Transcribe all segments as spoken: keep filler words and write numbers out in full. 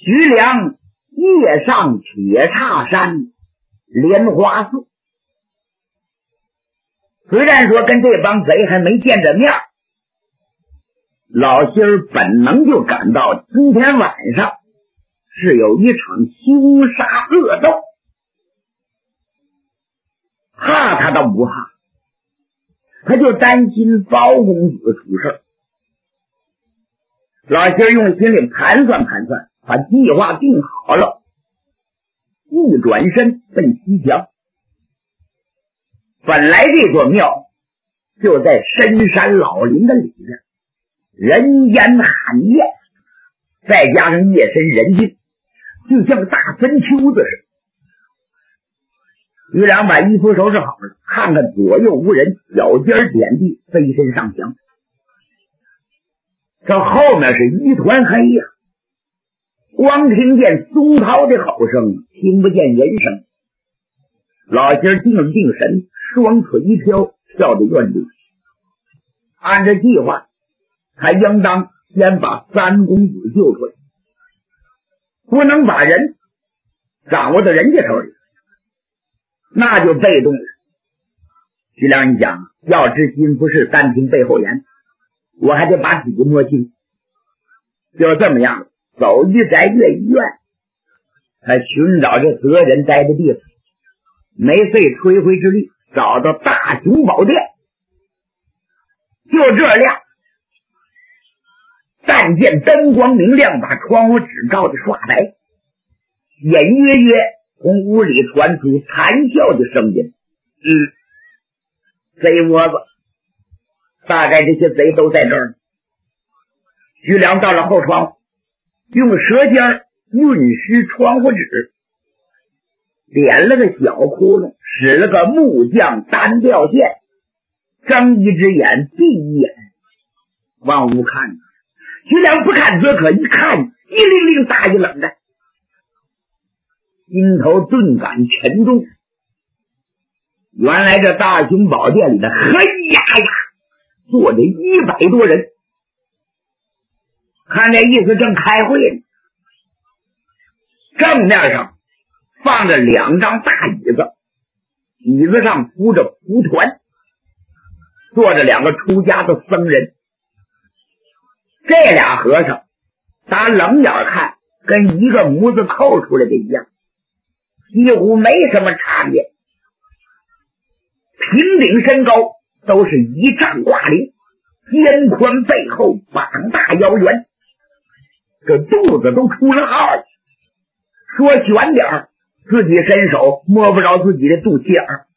徐良夜上铁叉山莲花寺，虽然说跟这帮贼还没见着面，老心儿本能就感到今天晚上是有一场凶杀恶斗，怕他倒不怕，他就担心包公子出事。老心儿用心里盘算盘算，把计划定好了，一转身奔西墙。本来这座庙就在深山老林的里边，人烟罕见，再加上夜深人静，就像大坟丘子似的。徐良把衣服收拾好了，看看左右无人，脚尖点地，飞身上墙。这后面是一团黑呀、啊，光听见松涛的吼声，听不见人声。老心儿定了定神，双腿一飘，跳到院里。按照计划，他应当先把三公子救出来，不能把人掌握到人家手里，那就被动了。徐良一讲，要知心不是单听背后言，我还得把底摸清。就这么样，走一宅越一院，他寻找这责人待的地方，没费吹灰之力找到大雄宝殿。就这样，但见灯光明亮，把窗户纸照得刷白，隐约约从屋里传出谈笑的声音。嗯，贼窝子，大概这些贼都在这儿。徐良到了后窗，用舌尖运湿窗户纸，点了个小窟窿，使了个木匠单调线，睁一只眼闭一眼，往屋看。徐良不看则可，一看一灵灵大一冷的，心头顿感沉重。原来这大雄宝殿里的嘿呀呀坐着一百多人，看这意思正开会呢。正面上放着两张大椅子，椅子上铺着蒲团，坐着两个出家的僧人。这俩和尚打冷眼看跟一个模子扣出来的一样，几乎没什么差别。平顶身高，都是一丈挂领，肩宽背厚，膀大腰圆，这肚子都出了号了。说悬点，自己伸手摸不着自己的肚脐眼儿。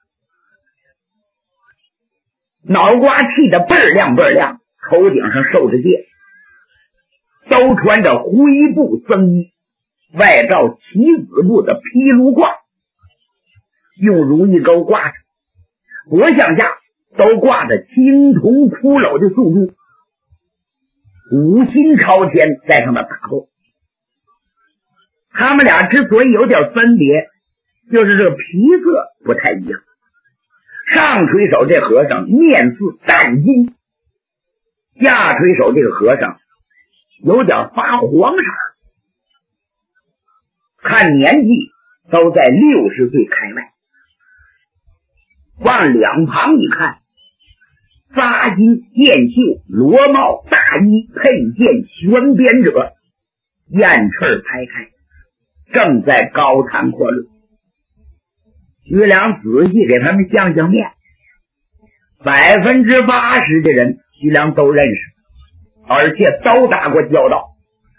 脑瓜剃得倍儿亮倍儿亮，头顶上受着戒，都穿着灰布僧衣，外罩棋子布的披炉褂，用如意钩挂着，脖项下都挂着青铜骷髅的素珠，五心朝天在上面打坐。他们俩之所以有点分别，就是这个皮色不太一样。上垂手这和尚面似淡金，下垂手这个和尚有点发黄色，看年纪都在六十岁开外。往两旁一看，扎金箭袖，罗帽大衣，佩剑悬鞭者，燕翅排开，正在高谈阔论。徐良仔细给他们相相面，百分之八十的人徐良都认识，而且都打过交道。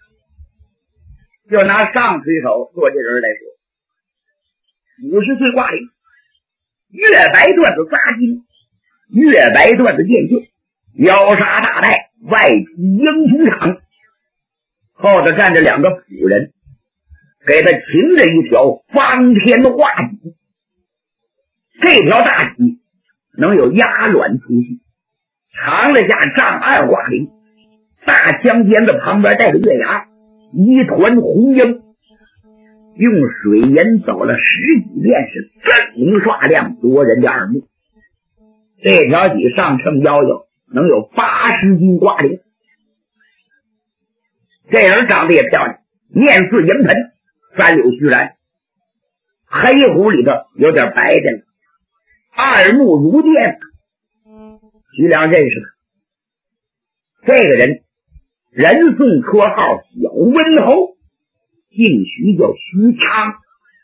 就拿上水手做这人来说，五十岁挂领，月白缎子扎金，月白缎子箭袖，腰纱大带，外披鹰皮裳，后头站着两个仆人，给他擎着一条方天画戟。这条大戟能有鸭卵粗细，长了下丈二挂领，大枪尖子旁边带着月牙，一团红缨，用水银走了十几遍，是锃明刷亮，夺人的耳目。这条戟上称腰腰，能有八十斤挂领。这人长得也漂亮， 面似银盆，三绺须髯，黑胡里头有点白的了，二目如电。徐良认识他，这个人人送绰号小温侯，姓徐叫徐昌。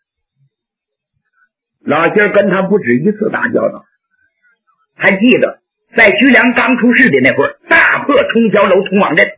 老仙跟他不止一次打交道，还记得在徐良刚出事的那会儿，大破冲霄楼通往镇，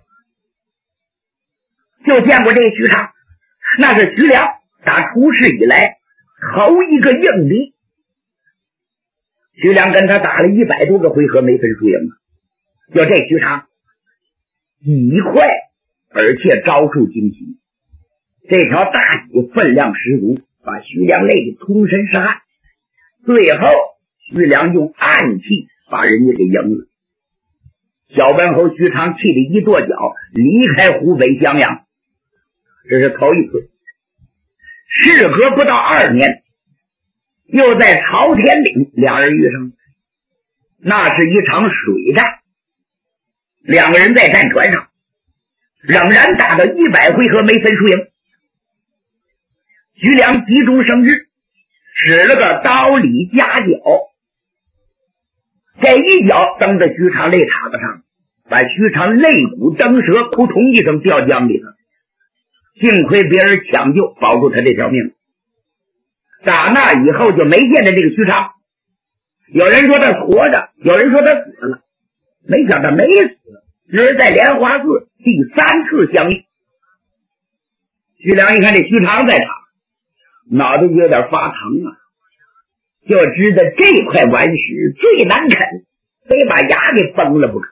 就见过这个徐昌，那是徐良打出事以来头一个硬敌。徐良跟他打了一百多个回合没分输赢，就这徐昌极快而且招数惊奇，这条大戟分量十足，把徐良累得通身是汗。最后徐良用暗器把人家给赢了。小文侯徐昌气得一跺脚，离开湖北襄阳。这是头一次。事隔不到二年，又在朝天岭两人遇上，那是一场水战。两个人在战船上仍然打到一百回合没分输赢。徐良急中生智，使了个刀里夹脚，这一脚蹬在徐长肋叉子上，把徐长肋骨蹬折，扑通一声掉江里头。幸亏别人抢救，保住他这条命。打那以后就没见着这个徐长，有人说他活着，有人说他死了，没想到没死，只是在莲花寺第三次相遇。徐良一看这徐长在场，脑袋就有点发疼啊，就知道这块顽石最难啃，非把牙给崩了不可。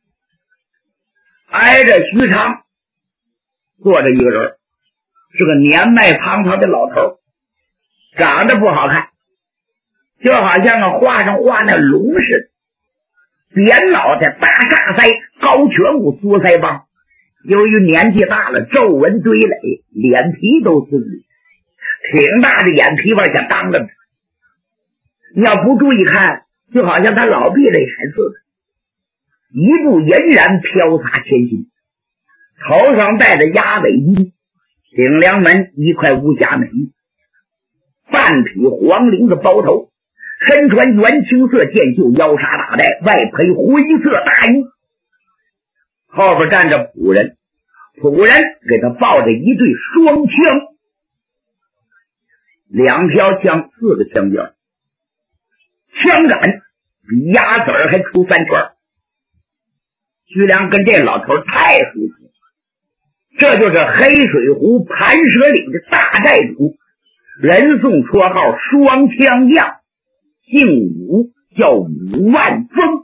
挨着徐长坐着一个人，是个年迈苍苍的老头，长得不好看，就好像个画上画那龙似的，扁脑袋，大大腮，高颧骨，缩腮帮。由于年纪大了，皱纹堆垒，脸皮都松了，挺大的眼皮往下当着。你要不注意看，就好像他老毕了眼似的，一步俨然飘洒千金，头上戴着鸭尾巾，顶梁门一块乌霞美玉，半匹黄绫的包头，身穿原青色箭袖腰纱大带，外配灰色大衣。后边站着仆人，仆人给他抱着一对双枪，两条枪，四个枪尖，枪杆比鸭子儿还出三圈。徐良跟这老头太熟悉了，这就是黑水湖盘蛇岭的大寨主，人送绰号双枪将，姓武，叫武万峰。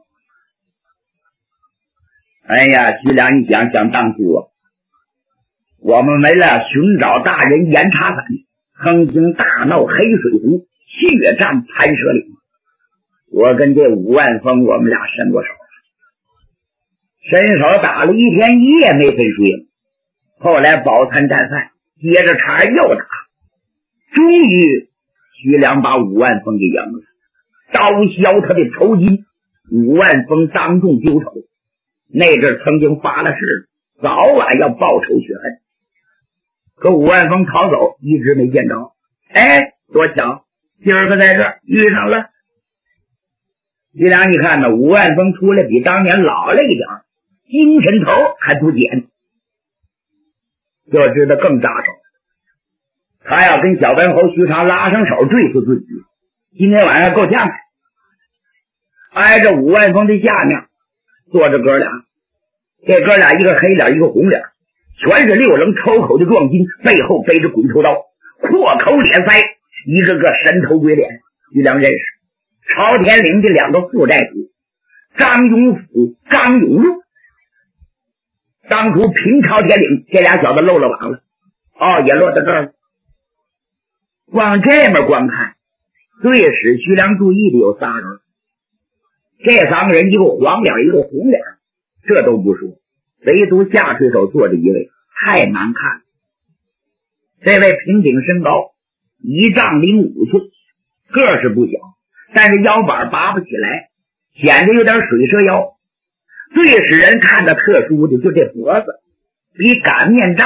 哎呀，徐良一想，想当初啊，我们为了寻找大人严查反，曾经大闹黑水湖，血战盘蛇岭。我跟这武万峰，我们俩伸过手，伸手打了一天一夜没分输赢。后来饱餐战饭，接着茬又打，终于徐良把武万峰给赢了，刀削他的头巾。武万峰当众丢头，那阵曾经发了誓，早晚要报仇雪恨。可武万峰逃走，一直没见着。哎，多巧，今儿个在这儿遇上了。徐良一看呢，武万峰出来比当年老了一点，精神头还不减，就知道更扎手。他要跟小文侯徐长拉上手，对付自己。今天晚上够呛的。挨着武万峰的下面坐着哥俩，这哥俩一个黑脸一个红脸，全是六棱抽口的壮筋，背后背着滚头刀，阔口咧腮，一个个神头鬼脸。徐良认识朝天岭的两个副寨主，张永甫、张永禄。当初平朝天岭，这俩小子漏了网了，哦，也落到这儿。往这面观看，最使徐良注意的有仨人，这三个人一个黄脸一个红脸，这都不说，唯独下推手坐着一位太难看了。这位平顶身高一丈零五寸，个是不小，但是腰板拔不起来，显得有点水蛇腰。最使人看着特殊的就这脖子，比擀面杖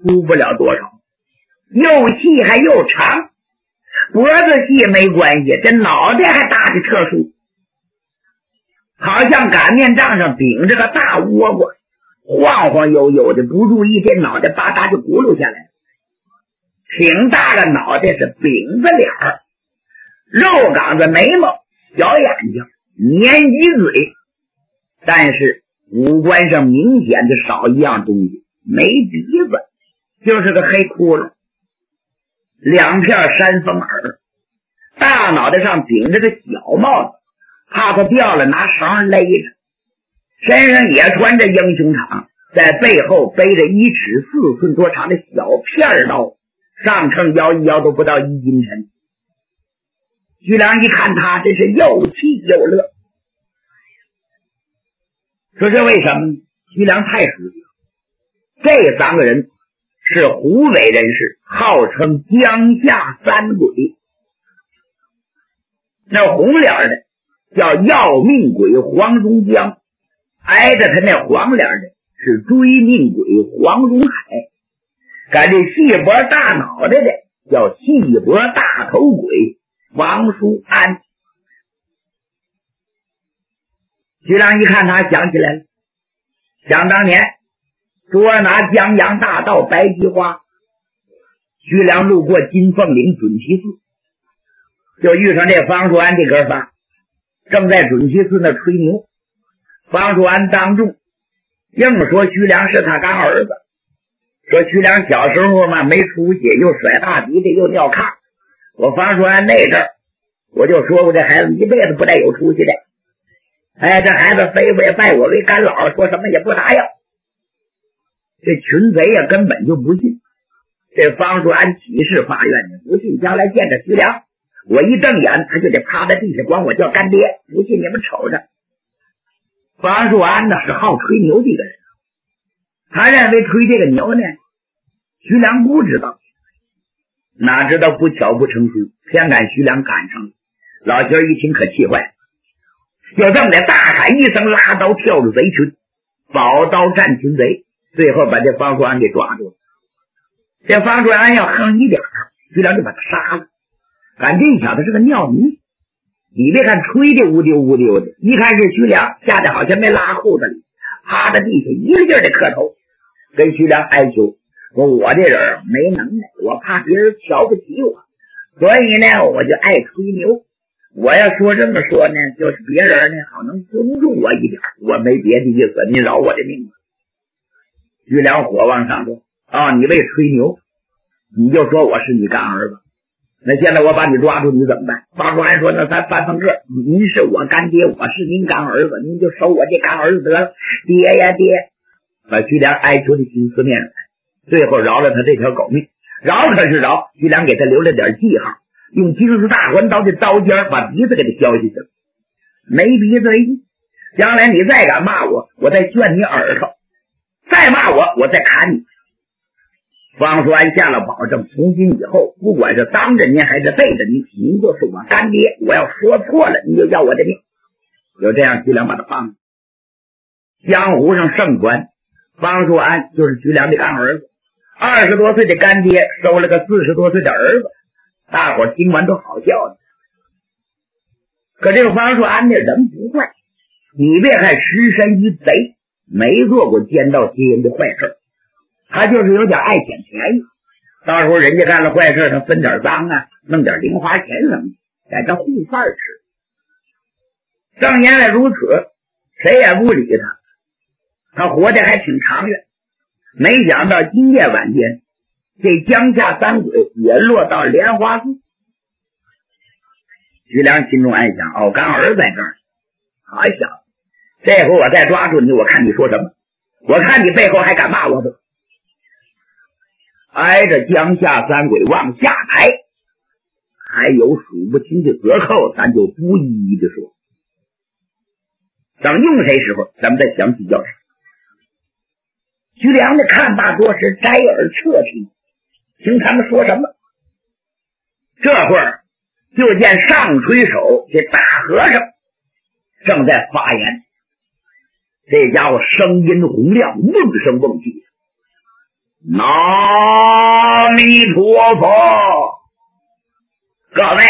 粗不了多少，又细还又长，脖子细没关系，这脑袋还大的特殊，好像擀面杖上顶着个大倭瓜，晃晃悠悠的，不注意这脑袋吧嗒就轱辘下来了。挺大的脑袋是饼子脸儿，肉岗子眉毛，小眼睛，粘鸡嘴，但是五官上明显的少一样东西，没鼻子，就是个黑窟窿，两片山峰耳，大脑袋上顶着个小帽子，怕他掉了拿绳勒着，身上也穿着英雄氅，在背后背着一尺四寸多长的小片刀，上称摇一摇都不到一斤沉。徐良一看他，真是又气又乐。说这为什么呢？徐良太熟悉了，这三个人是湖北人士，号称江夏三鬼。那红脸的叫要命鬼黄荣江，挨着他那黄脸的是追命鬼黄荣海，赶这细脖大脑袋的叫细脖大头鬼王书安。徐良一看他，想起来了，想当年捉拿江洋大盗白菊花，徐良路过金凤岭准提寺，就遇上这方树安这哥仨，正在准提寺那吹牛。方树安当众硬说徐良是他干儿子，说徐良小时候嘛没出息，又甩大鼻子又尿炕。我方树安那阵儿我就说过，这孩子一辈子不带有出息的。哎，这孩子非为拜我为干老，说什么也不答应。这群贼呀根本就不信。这方树安起誓发愿的，不信将来见着徐良，我一瞪眼他就得趴在地下管我叫干爹，不信你们瞅着。方树安呢是好吹牛的一个人，他认为吹这个牛呢徐良不知道，哪知道不巧不成书，偏赶徐良赶上了。老薛一听可气坏了，就这么的大喊一声，拉刀跳入贼群，宝刀战群贼，最后把这方树安给抓住了。这方树安要横一点，徐良就把他杀了。赶这小子是个尿泥，你别看吹的乌丢乌丢的，一看是徐良，吓得好像没拉裤子里，趴在地下一个劲儿的磕头，跟徐良哀求说：“我这人没能耐，我怕别人瞧不起我，所以呢，我就爱吹牛。我要说这么说呢，就是别人呢好能尊重我一点，我没别的意思，你饶我的命吧。”徐良火往上说：“啊、哦，你为吹牛，你就说我是你干儿子。那现在我把你抓住，你怎么办？”方树安说：“那咱翻翻个，您是我干爹，我是您干儿子，您就收我这干儿子得了。爹呀爹！”把徐良哀求的心思面软，最后饶了他这条狗命。饶可是饶，徐良给他留了点记号，用金丝大环刀的刀尖把鼻子给他削下去了。没鼻子一，将来你再敢骂我，我再卷你耳朵；再骂我，我再砍你。方树安下了保证，从今以后，不管是当着您还是背着您，您就是我干爹。我要说错了，你就要我的命。就这样，徐良把他放了。江湖上盛传，方树安就是徐良的干儿子，二十多岁的干爹收了个四十多岁的儿子，大伙听完都好笑的。可这个方树安的人不坏，你别看尸身一贼，没做过奸盗劫淫的坏事，他就是有点爱捡便宜，到时候人家干了坏事，他分点赃啊，弄点零花钱什么的，在这糊饭吃。正因为如此，谁也不理他，他活得还挺长远。没想到今夜晚间，这江夏三鬼也落到莲花寺。徐良心中暗想：哦，干儿在这儿，好小子，这回我再抓住你，我看你说什么，我看你背后还敢骂我不？挨着江夏三鬼往下抬，还有数不清的折扣，咱就不一一的说。等用谁时候，咱们再详细交涉。徐良的看罢多时，摘耳侧听，听他们说什么。这会儿就见上垂手这大和尚正在发言，这家伙声音洪亮，瓮声瓮气。 阿弥陀佛！各位，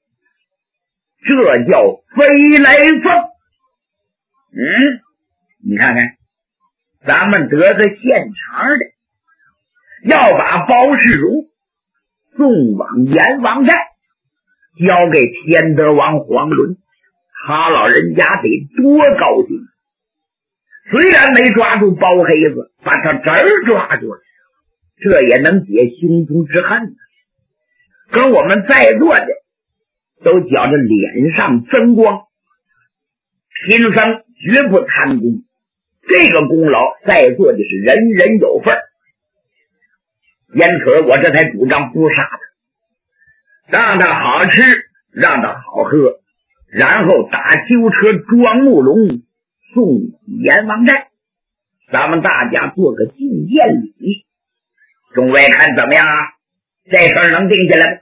这叫飞来凤。嗯，你看看，咱们得个现成的，要把包世荣送往阎王寨，交给天德王黄伦，他老人家得多高兴！虽然没抓住包黑子，把他侄儿抓住了，这也能解心中之恨。跟我们在座的都觉着脸上增光，贫僧绝不贪功，这个功劳在座的是人人有份，因此我这才主张不杀他，让他好吃，让他好喝，然后打囚车装木龙送阎王寨，咱们大家做个觐见礼。众位看怎么样啊？这事儿能定下来吗？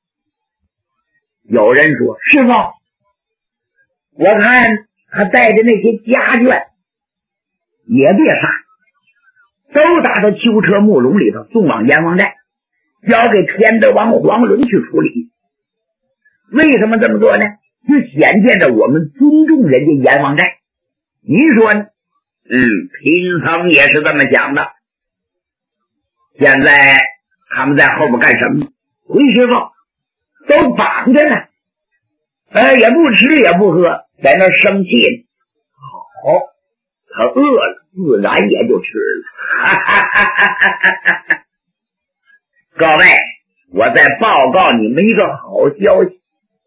有人说，师傅，我看他带着那些家眷也别杀，都打到囚车木笼里头送往阎王寨，交给天德王黄伦去处理。为什么这么做呢？就显见着我们尊重人家阎王寨。您说呢？嗯，贫僧也是这么想的。现在他们在后边干什么？回师傅都绑着呢，呃，也不吃也不喝，在那生气呢。好，他饿了，自然也就吃了。哈哈哈哈哈哈！各位，我再报告你们一个好消息。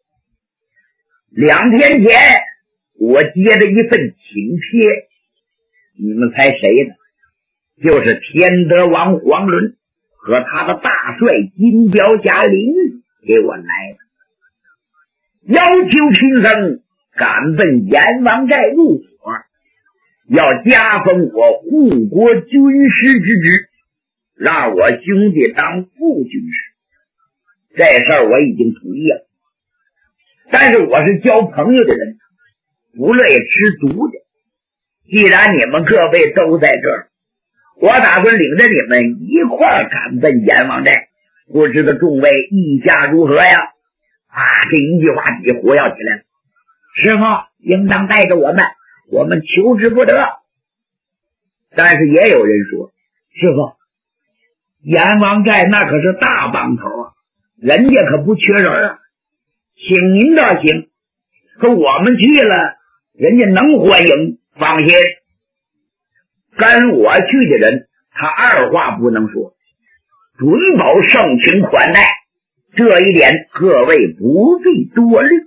两天前，我接了一份请帖，你们猜谁的？就是天德王黄伦和他的大帅金彪侠林给我来的，要求贫僧赶奔阎王寨入伙，要加封我护国军师之职，让我兄弟当副军师。这事儿我已经同意了，但是我是交朋友的人，不乐意吃毒的。既然你们各位都在这儿，我打算领着你们一块儿赶奔阎王寨，不知道众位意下如何呀？啊，这一句话底活跃起来了。师傅应当带着我们，我们求之不得。但是也有人说，师傅，阎王寨那可是大帮头啊，人家可不缺人啊，请您倒行，可我们去了，人家能欢迎，放心。跟我去的人，他二话不能说，准保盛情款待，这一点各位不必多虑。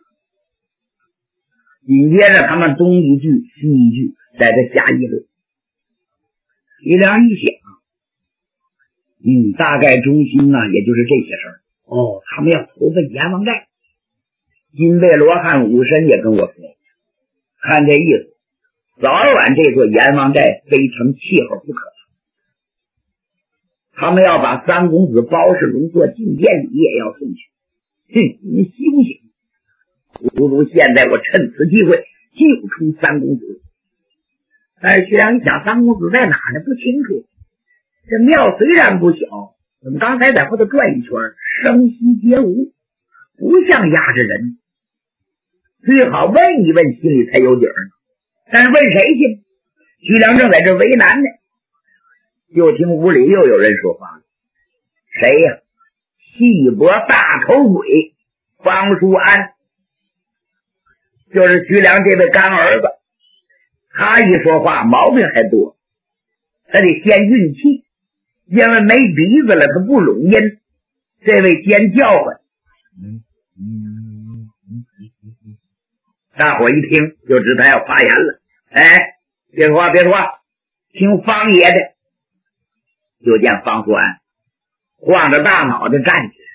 紧接着他们东一句西一句在这瞎议论。徐良一想，嗯，大概中心呢、啊、也就是这些事儿。哦，他们要投奔阎王寨。金贝罗汉武神也跟我说，看这意思，早晚这座阎王寨非成气候不可。他们要把三公子包世龙做觐见礼也要送去。哼，你们醒醒！不如现在我趁此机会救出三公子。但是徐良一想，三公子在哪呢？不清楚。这庙虽然不小，怎么刚才在后头转一圈，声息皆无，不像压着人。最好问一问，心里才有底儿呢。但是问谁去？徐良正在这为难呢。又听屋里又有人说话了，谁呀？细脖大头鬼方书安，就是徐良这位干儿子。他一说话毛病还多，他得先运气，因为没鼻子了，他不拢音。这位先叫唤，嗯嗯嗯嗯，大伙一听就知他要发言了。哎，别说话，别说话，听方爷的。就见方书安晃着大脑袋站起来，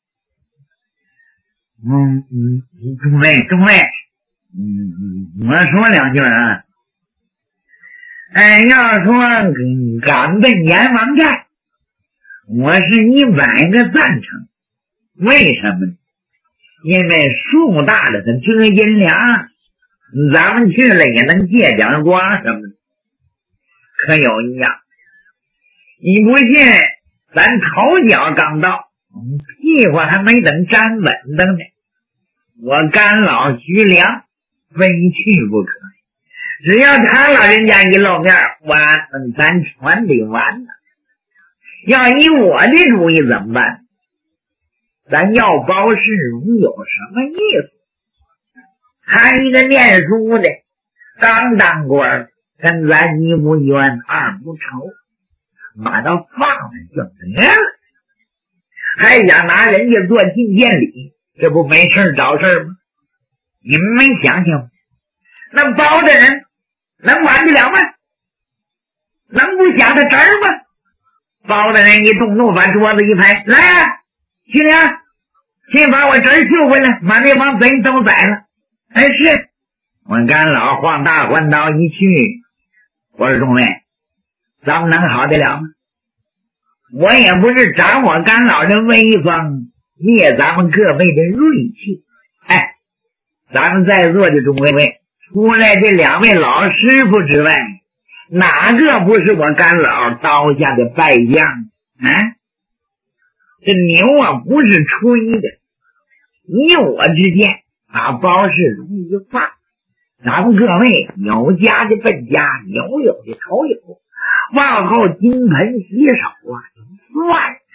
嗯嗯，诸位诸位，嗯嗯，我说两句啊。哎，要说赶奔阎王寨，我是一百个赞成。为什么呢？因为树大了它遮阴凉，咱们去了也能借点光什么的。可有一样， 你不信，咱头脚刚到，屁股还没等站稳当呢，我干老徐良非去不可。只要他老人家一露面，完，咱全得完了。要以我的主意怎么办？咱要包世荣有什么意思？他一个念书的，刚当官，跟咱一不冤二不仇，把他放了就得了，还想拿人家做进见礼，这不没事找事吗？你们没想想，那包的人能完得了吗？能不想他侄儿吗？包的人一动怒，把桌子一拍，来啊，徐良，先把我侄儿救回来，把那帮贼都宰了。哎，是我干老晃大环刀一去，我说众位，咱们能好得了吗？我也不是长我干老的威风，灭咱们各位的锐气。哎，咱们在座的众位，除了这两位老师傅之外，哪个不是我干老刀下的败将啊？这牛啊不是吹的，你我之间把包世荣一放，咱们各位有家的奔家，有有的仇有，往后金盆洗手啊，算着。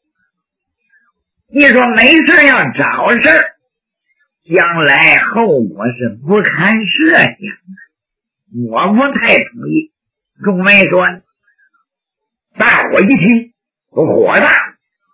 你说没事要找事儿，将来后果是不堪设想的，我不太同意。众位说，大伙一听都火大，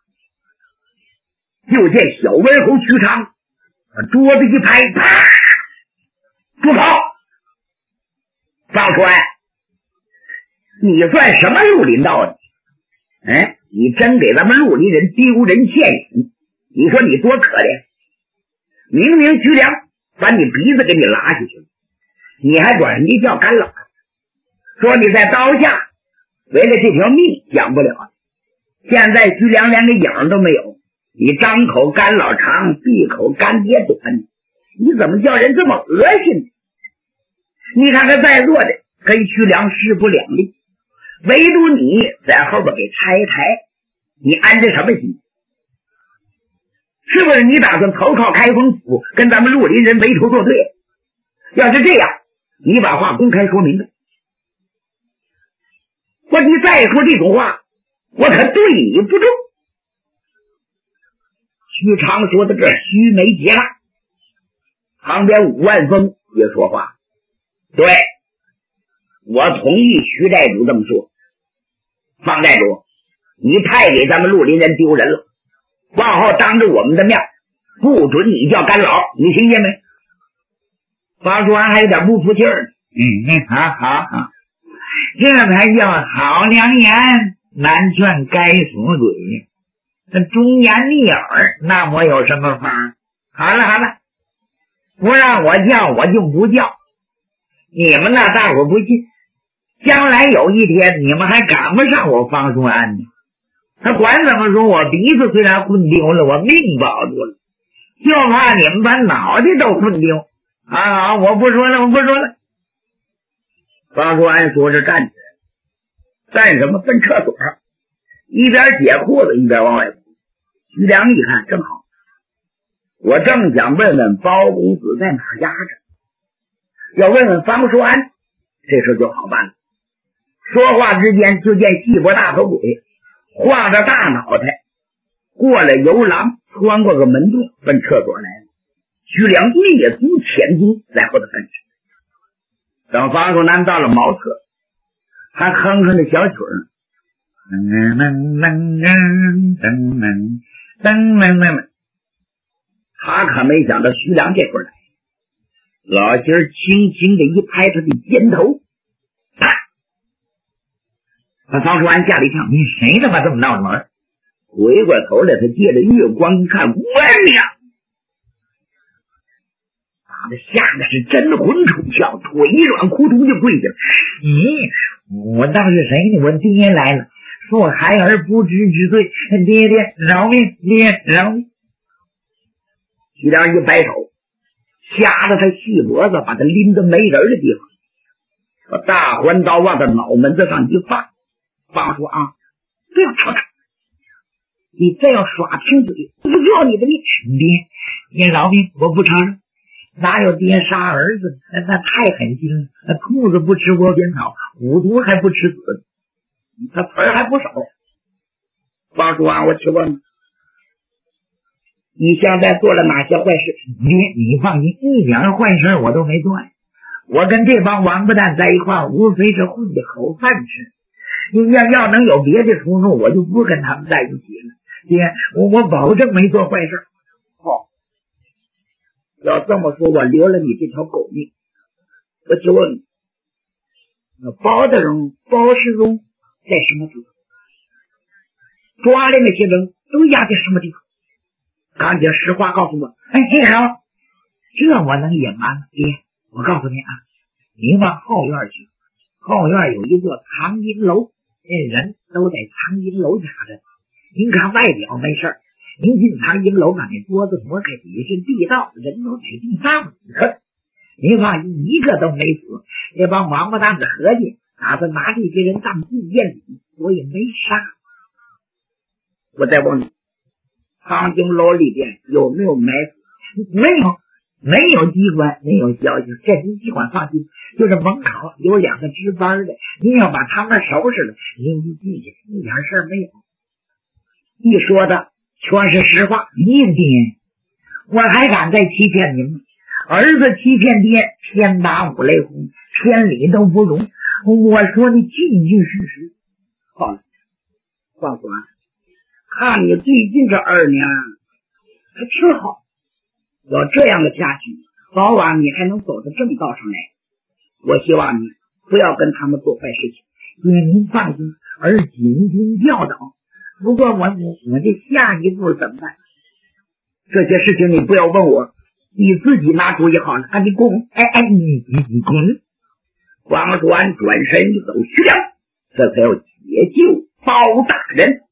就见小文侯徐昌把桌子一拍，啪，住口！放出来！你算什么绿林道的？哎，你真给咱们绿林人丢人现眼！你说你多可怜！明明徐良把你鼻子给你拉下去了，你还管人家叫干老，说你在刀下为了这条命讲不了。现在徐良连个影都没有，你张口干老长，闭口干爹短，你怎么叫人这么恶心？你看看在座的跟徐良势不两立，唯独你在后边给拆台，你安着什么心？是不是你打算投靠开封府，跟咱们绿林人为仇作对？要是这样，你把话公开说明白。我你再说这种话，我可对你不重。徐长说的这须眉结辣，旁边武万峰也说话，对，我同意徐寨主这么说。方寨主，你太给咱们绿林人丢人了，往后当着我们的面不准你叫干老，你听见没？方叔安还有点不服气儿。嗯，好好好，这才叫好良言难劝该死鬼，这忠言逆耳，那我有什么法？好了好了，不让我叫我就不叫，你们那大伙不信，将来有一天你们还赶不上我方叔安呢。他管怎么说，我鼻子虽然混丢了，我命保住了，就怕你们把脑袋都混丢。好好，我不说了我不说了。方叔安说着站起来，干什么？奔厕所，一边解裤子一边往外走。徐良一看正好，我正想问问包公子在哪压着，要问问方叔安，这事就好办了。说话之间，就见细脖大头鬼晃着大脑袋过了游廊，穿过个门洞，奔厕所来了。徐良蹑足前进，在后头跟着。等方叔南到了茅厕，还哼哼着小曲儿，噔噔噔噔噔噔噔噔，他可没想到徐良这会儿来，老心儿轻轻的一拍他的肩头，啪！把方叔安吓了一跳，你谁他妈这么闹门？回过头来，他借着月光一看，我娘！把他吓得是真魂出窍，腿一软，扑通就跪下了。咦，我当是谁呢？我爹来了，说我孩儿不知之罪，爹爹饶命，爹饶命！徐良一摆手，吓得他细脖子把他拎到没人的地方，把大环刀往他脑门子上一放。方叔啊， 不要吵他，你再要耍贫嘴，我就要你的命。爹，爹饶命，我不承认，哪有爹杀儿子？那那太狠心了。那兔子不吃窝边草，虎毒还不吃子，他词儿还不少。王叔啊，我去问你现在做了哪些坏事？爹，你放心，一点坏事我都没做呀。我跟这帮王八蛋在一块儿，无非是混的口饭吃。你要要能有别的出路，我就不跟他们在一起了。爹，我我保证没做坏事。好，要这么说，我留了你这条狗命。我就问你，那包大人包世荣在什么地方？抓的那些人都压在什么地方？赶紧实话告诉我。哎，嘿好，这我能隐瞒吗？爹，我告诉你啊，你往后院去，后院有一座藏阴楼，这人都在藏阴楼下着。您看外表没事儿，您进藏阴楼把那桌子挪开，底是地道，人都在地上死。您放心，一个都没死。这帮王八蛋的合计，打算拿这些人当纪念礼，所以没杀。我再问你，藏经楼里边有没有埋伏？没有，没有机关，没有消息。这您尽管放心，就是门口有两个值班的，您要把他们收拾了，您就进去，一点事儿没有。一说的全是实话。您爹，我还敢再欺骗您吗？儿子欺骗爹，天打五雷轰，天理都不容。我说的句句是实。好了，放管。看你最近这二年还挺好，要这样的下去，早晚你还能走到正道上来。我希望你不要跟他们做坏事情。爹，您放心，儿谨遵教导。不过我我我这下一步怎么办？这些事情你不要问我，你自己拿主意好了。啊，你滚！哎哎，你你你滚！王传转身就走去了，这才要解救包大人。